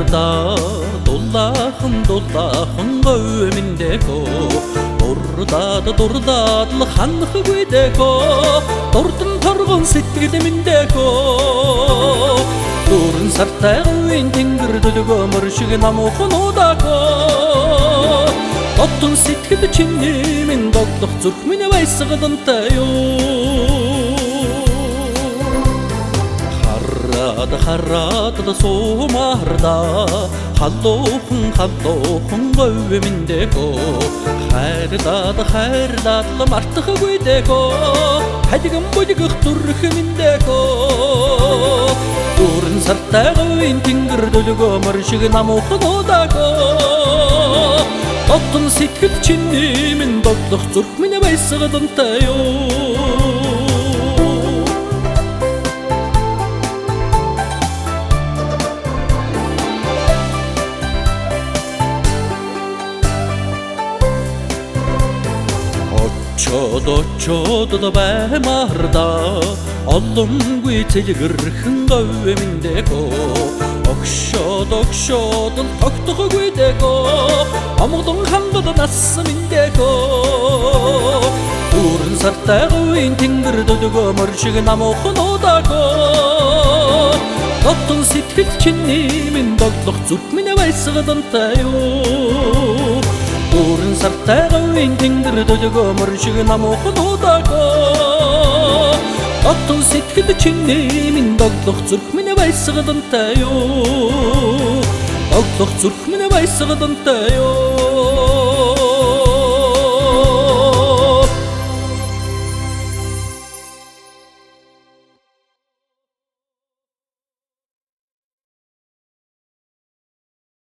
маарда дуллахан говьминдеко дурдадл ханх гүйдеко дурдан торгон сэтгэлминдеко дурын сартай говьин тэнгэр дөлгөмөр шиг намуухан удако оттон сэтгэл чиний минь доглох зүрх минь баясгадантай хараад суумаарда халуухан говьминдеко хайрлаад мартах гүйдеко хадиган будигх зүрхминдеко дурын сартай говьин тэнгэр дөлгөмөр шиг намуухан удако оттон сэтгэл чиний минь доглох зүрх минь баясгадантай очоод баймаарда олонгүй цэлгэрхэн говьминдеко огшоод тогтох гүйдеко амгадон хангад насминдеко дурын сартай говьин тэнгэр дөлгөмөр шиг намуухан удако оттон сэтгэл чиний минь доглох зүрх минь баясгадантай дурын сартай говьин тэнгэр дөлгөмөр шиг намуухан удако оттон сэтгэл чиний минь доглох зүрх минь баясгадантай доглох зүрх минь баясгадантай